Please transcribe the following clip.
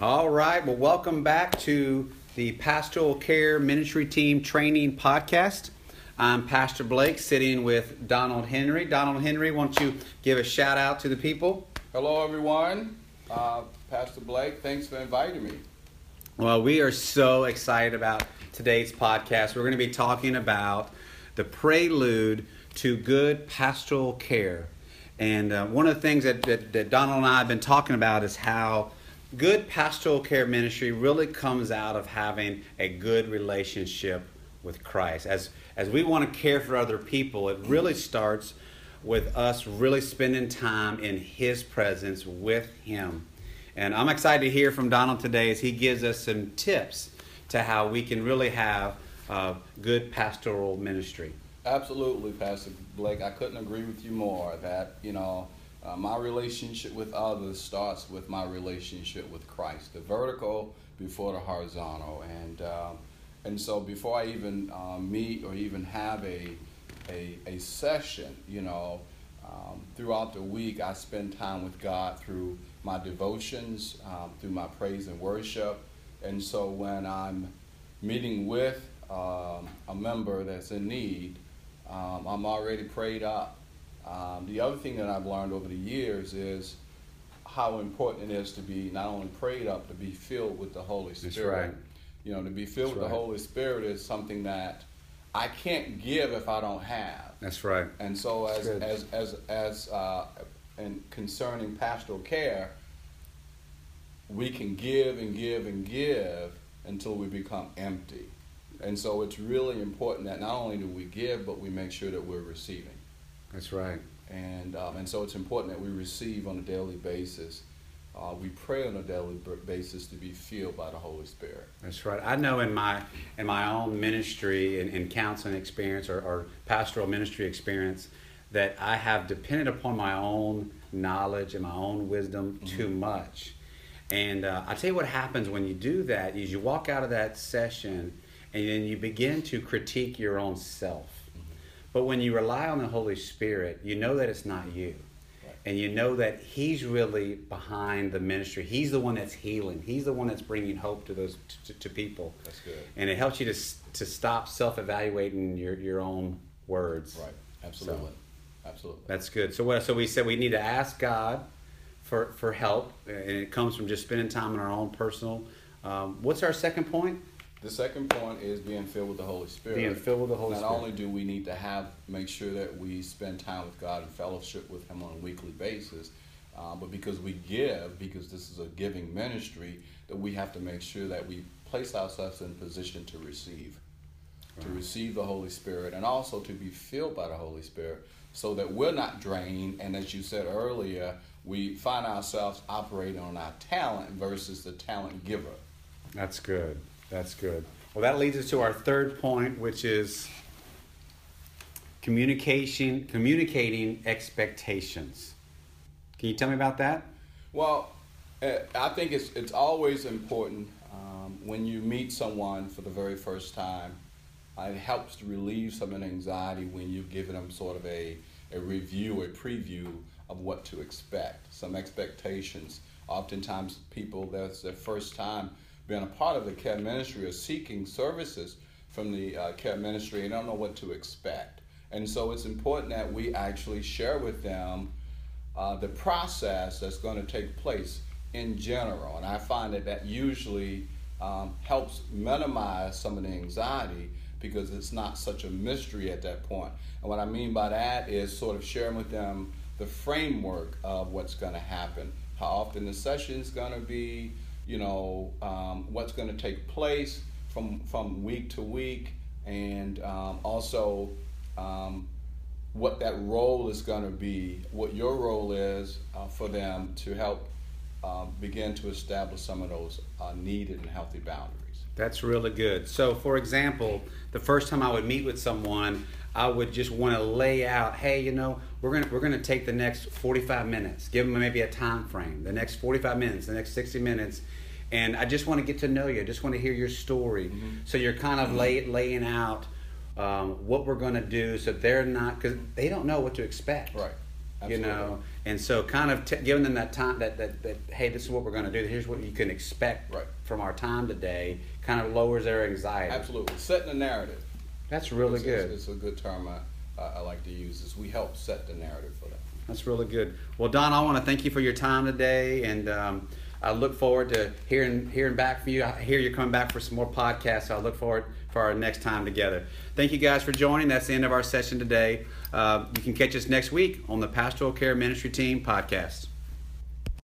All right. Well, welcome back to the Pastoral Care Ministry Team Training Podcast. I'm Pastor Blake, sitting with Donald Henry. Donald Henry, why don't you give a shout out to the people? Hello, everyone. Pastor Blake, thanks for inviting me. Well, we are so excited about today's podcast. We're going to be talking about the prelude to good pastoral care. And one of the things that Donald and I have been talking about is how good pastoral care ministry really comes out of having a good relationship with Christ. As we want to care for other people, it really starts with us really spending time in His presence with Him. And I'm excited to hear from Donald today as he gives us some tips to how we can really have good pastoral ministry. Absolutely, Pastor Blake. I couldn't agree with you more that, my relationship with others starts with my relationship with Christ, the vertical before the horizontal. And so before I even meet or even have a session, throughout the week I spend time with God through my devotions, through my praise and worship. And so when I'm meeting with a member that's in need, I'm already prayed up. The other thing that I've learned over the years is how important it is to be not only prayed up, to be filled with the Holy Spirit. That's right. To be filled with the Holy Spirit is something that I can't give if I don't have. That's right. And so and concerning pastoral care, we can give and give and give until we become empty. And so it's really important that not only do we give, but we make sure that we're receiving. That's right. And so it's important that we receive on a daily basis. We pray on a daily basis to be filled by the Holy Spirit. That's right. I know in my own ministry and counseling experience or pastoral ministry experience that I have depended upon my own knowledge and my own wisdom too much. And I tell you what happens when you do that is you walk out of that session and then you begin to critique your own self. But when you rely on the Holy Spirit, you know that it's not you. Right. And you know that He's really behind the ministry. He's the one that's healing. He's the one that's bringing hope to those to people. That's good. And it helps you to stop self-evaluating your own words. Right. Absolutely. Absolutely. That's good. So we said we need to ask God for help, and it comes from just spending time in our own personal. What's our second point? The second point is being filled with the Holy Spirit. Being filled with the Holy Spirit. Not only do we need to make sure that we spend time with God and fellowship with Him on a weekly basis, but because we give, because this is a giving ministry, that we have to make sure that we place ourselves in position to receive. Right. To receive the Holy Spirit and also to be filled by the Holy Spirit so that we're not drained, and as you said earlier, we find ourselves operating on our talent versus the talent giver. That's good. That's good. Well, that leads us to our third point, which is communicating expectations. Can you tell me about that? Well, I think it's always important when you meet someone for the very first time. It helps to relieve some of the anxiety when you've given them sort of a review, a preview of what to expect, some expectations. Oftentimes people, that's their first time being a part of the care ministry or seeking services from the care ministry and don't know what to expect. And so it's important that we actually share with them the process that's going to take place in general. And I find that usually helps minimize some of the anxiety because it's not such a mystery at that point. And what I mean by that is sort of sharing with them the framework of what's going to happen, how often the session's going to be, what's going to take place from week to week, and also what that role is going to be, what your role is for them to help begin to establish some of those needed and healthy boundaries. That's really good. So, for example, the first time I would meet with someone, I would just want to lay out, hey, we're going to take the next 45 minutes, give them maybe a time frame, the next 45 minutes, the next 60 minutes, and I just want to get to know you. I just want to hear your story. Mm-hmm. So you're kind of laying out what we're going to do, so they're not, because they don't know what to expect. Right. you know, and so kind of giving them that time that hey, this is what we're going to do. Here's what you can expect from our time today. Kind of lowers their anxiety. Absolutely, setting the narrative. That's really good. It's a good term I like to use. Is we help set the narrative for them. That's really good. Well, Don, I want to thank you for your time today, and I look forward to hearing back from you. I hear you're coming back for some more podcasts, so I look forward for our next time together. Thank you guys for joining. That's the end of our session today. You can catch us next week on the Pastoral Care Ministry Team podcast.